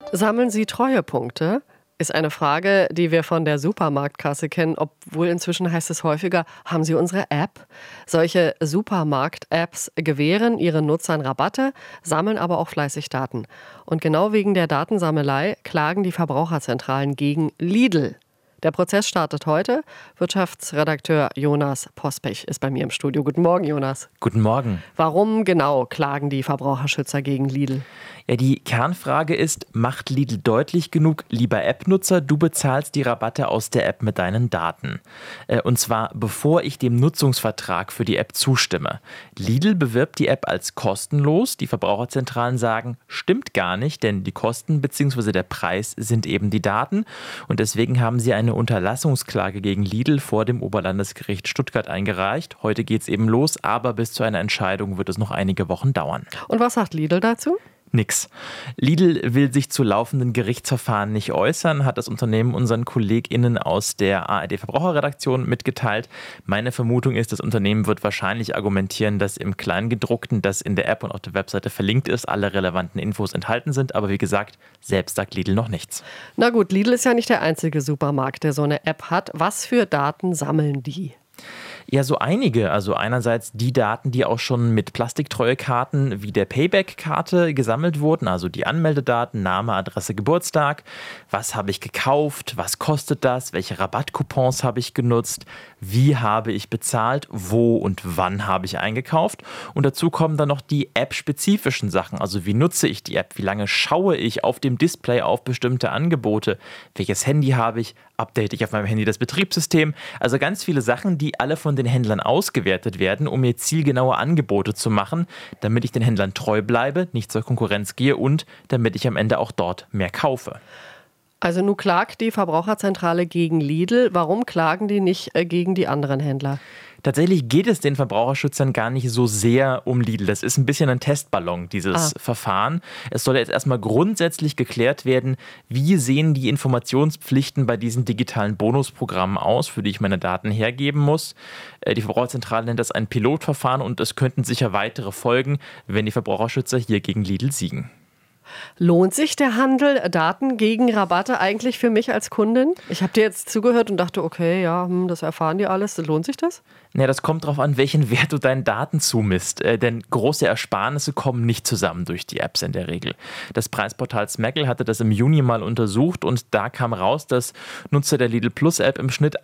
Sammeln Sie Treuepunkte? Ist eine Frage, die wir von der Supermarktkasse kennen, obwohl inzwischen heißt es häufiger, haben Sie unsere App? Solche Supermarkt-Apps gewähren ihren Nutzern Rabatte, sammeln aber auch fleißig Daten. Und genau wegen der Datensammelei klagen die Verbraucherzentralen gegen Lidl. Der Prozess startet heute. Wirtschaftsredakteur Jonas Pospech ist bei mir im Studio. Guten Morgen, Jonas. Guten Morgen. Warum genau klagen die Verbraucherschützer gegen Lidl? Ja, die Kernfrage ist, macht Lidl deutlich genug, lieber App-Nutzer, du bezahlst die Rabatte aus der App mit deinen Daten. Und zwar bevor ich dem Nutzungsvertrag für die App zustimme. Lidl bewirbt die App als kostenlos. Die Verbraucherzentralen sagen, stimmt gar nicht, denn die Kosten bzw. der Preis sind eben die Daten. Und deswegen haben sie eine Unterlassungsklage gegen Lidl vor dem Oberlandesgericht Stuttgart eingereicht. Heute geht es eben los, aber bis zu einer Entscheidung wird es noch einige Wochen dauern. Und was sagt Lidl dazu? Nix. Lidl will sich zu laufenden Gerichtsverfahren nicht äußern, hat das Unternehmen unseren KollegInnen aus der ARD-Verbraucherredaktion mitgeteilt. Meine Vermutung ist, das Unternehmen wird wahrscheinlich argumentieren, dass im Kleingedruckten, das in der App und auf der Webseite verlinkt ist, alle relevanten Infos enthalten sind. Aber wie gesagt, selbst sagt Lidl noch nichts. Na gut, Lidl ist ja nicht der einzige Supermarkt, der so eine App hat. Was für Daten sammeln die? Ja, so einige. Also einerseits die Daten, die auch schon mit Plastiktreuekarten wie der Payback-Karte gesammelt wurden, also die Anmeldedaten, Name, Adresse, Geburtstag. Was habe ich gekauft? Was kostet das? Welche Rabattcoupons habe ich genutzt? Wie habe ich bezahlt? Wo und wann habe ich eingekauft? Und dazu kommen dann noch die App-spezifischen Sachen. Also wie nutze ich die App? Wie lange schaue ich auf dem Display auf bestimmte Angebote? Welches Handy habe ich? Update ich auf meinem Handy das Betriebssystem? Also ganz viele Sachen, die alle von den Händlern ausgewertet werden, um mir zielgenaue Angebote zu machen, damit ich den Händlern treu bleibe, nicht zur Konkurrenz gehe und damit ich am Ende auch dort mehr kaufe. Also nun klagt die Verbraucherzentrale gegen Lidl. Warum klagen die nicht gegen die anderen Händler? Tatsächlich geht es den Verbraucherschützern gar nicht so sehr um Lidl. Das ist ein bisschen ein Testballon, dieses Verfahren. Es soll jetzt erstmal grundsätzlich geklärt werden, wie sehen die Informationspflichten bei diesen digitalen Bonusprogrammen aus, für die ich meine Daten hergeben muss. Die Verbraucherzentrale nennt das ein Pilotverfahren und es könnten sicher weitere folgen, wenn die Verbraucherschützer hier gegen Lidl siegen. Lohnt sich der Handel Daten gegen Rabatte eigentlich für mich als Kundin? Ich habe dir jetzt zugehört und dachte, okay, ja, das erfahren die alles. Lohnt sich das? Ja, das kommt darauf an, welchen Wert du deinen Daten zumisst. Denn große Ersparnisse kommen nicht zusammen durch die Apps in der Regel. Das Preisportal Smackel hatte das im Juni mal untersucht und da kam raus, dass Nutzer der Lidl Plus App im Schnitt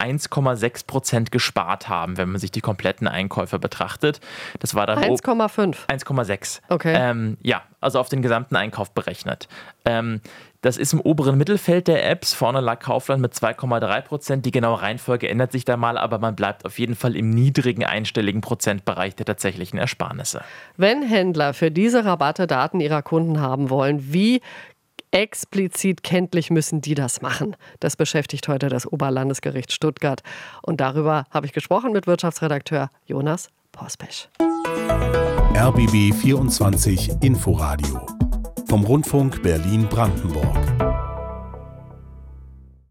1,6% gespart haben, wenn man sich die kompletten Einkäufe betrachtet. Das war dann 1,5. 1,6. Okay. Ja, also auf den gesamten Einkauf berechnet. Das ist im oberen Mittelfeld der Apps. Vorne lag Kaufland mit 2,3%. Die genaue Reihenfolge ändert sich da mal, aber man bleibt auf jeden Fall im niedrigen einstelligen Prozentbereich der tatsächlichen Ersparnisse. Wenn Händler für diese Rabatte Daten ihrer Kunden haben wollen, wie explizit kenntlich müssen die das machen? Das beschäftigt heute das Oberlandesgericht Stuttgart. Und darüber habe ich gesprochen mit Wirtschaftsredakteur Jonas Pospech. RBB 24 Inforadio vom Rundfunk Berlin-Brandenburg.